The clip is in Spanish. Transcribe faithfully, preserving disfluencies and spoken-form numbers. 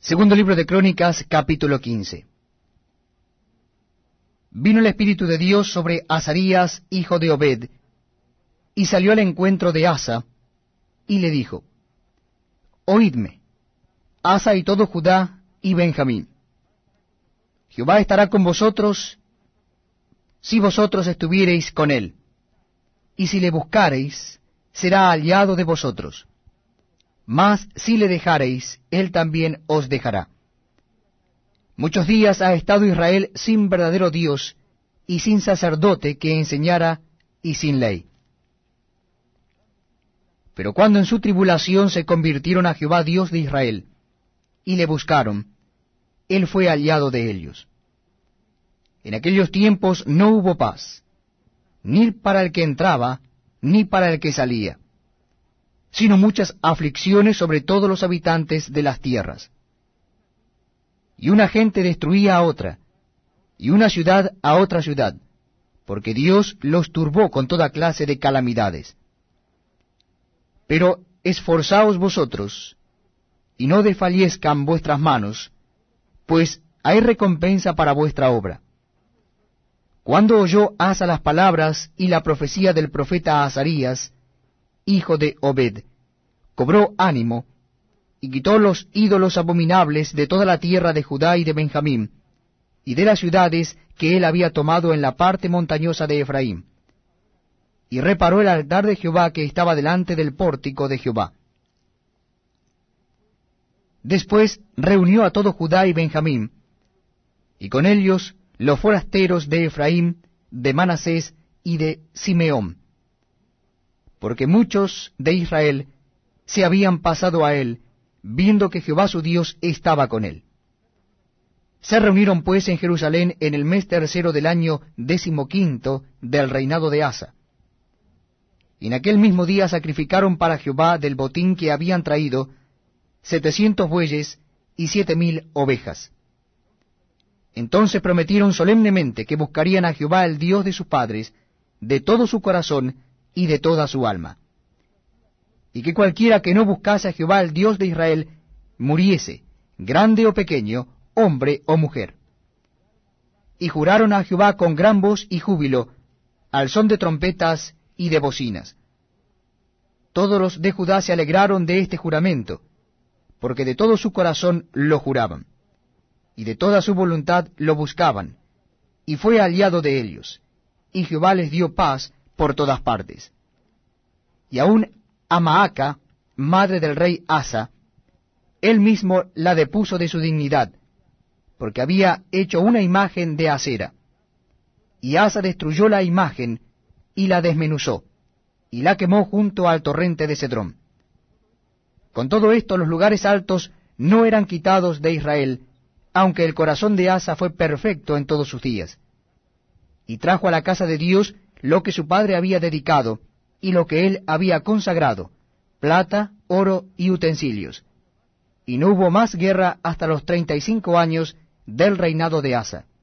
Segundo libro de Crónicas, capítulo quince. Vino el Espíritu de Dios sobre Azarías, hijo de Obed, y salió al encuentro de Asa, y le dijo, Oídme, Asa y todo Judá y Benjamín. Jehová estará con vosotros, si vosotros estuviereis con él, y si le buscareis, será aliado de vosotros. Mas si le dejareis, él también os dejará. Muchos días ha estado Israel sin verdadero Dios, y sin sacerdote que enseñara, y sin ley. Pero cuando en su tribulación se convirtieron a Jehová Dios de Israel, y le buscaron, él fue aliado de ellos. En aquellos tiempos no hubo paz, ni para el que entraba, ni para el que salía, sino muchas aflicciones sobre todos los habitantes de las tierras. Y una gente destruía a otra, y una ciudad a otra ciudad, porque Dios los turbó con toda clase de calamidades. Pero esforzaos vosotros, y no desfallezcan vuestras manos, pues hay recompensa para vuestra obra. Cuando oyó Asa las palabras y la profecía del profeta Azarías, hijo de Obed, cobró ánimo, y quitó los ídolos abominables de toda la tierra de Judá y de Benjamín, y de las ciudades que él había tomado en la parte montañosa de Efraín, y reparó el altar de Jehová que estaba delante del pórtico de Jehová. Después reunió a todo Judá y Benjamín, y con ellos los forasteros de Efraín, de Manasés y de Simeón, porque muchos de Israel se habían pasado a él, viendo que Jehová su Dios estaba con él. Se reunieron pues en Jerusalén en el mes tercero del año decimoquinto del reinado de Asa. Y en aquel mismo día sacrificaron para Jehová del botín que habían traído setecientos bueyes y siete mil ovejas. Entonces prometieron solemnemente que buscarían a Jehová el Dios de sus padres, de todo su corazón y de toda su alma, y que cualquiera que no buscase a Jehová el Dios de Israel muriese, grande o pequeño, hombre o mujer. Y juraron a Jehová con gran voz y júbilo, al son de trompetas y de bocinas. Todos los de Judá se alegraron de este juramento, porque de todo su corazón lo juraban, y de toda su voluntad lo buscaban, y fue aliado de ellos, y Jehová les dio paz por todas partes. Y aun a Maaca, madre del rey Asa, él mismo la depuso de su dignidad, porque había hecho una imagen de acera. Y Asa destruyó la imagen, y la desmenuzó, y la quemó junto al torrente de Cedrón. Con todo esto los lugares altos no eran quitados de Israel, aunque el corazón de Asa fue perfecto en todos sus días. Y trajo a la casa de Dios lo que su padre había dedicado, y lo que él había consagrado, plata, oro y utensilios. Y no hubo más guerra hasta los treinta y cinco años del reinado de Asa.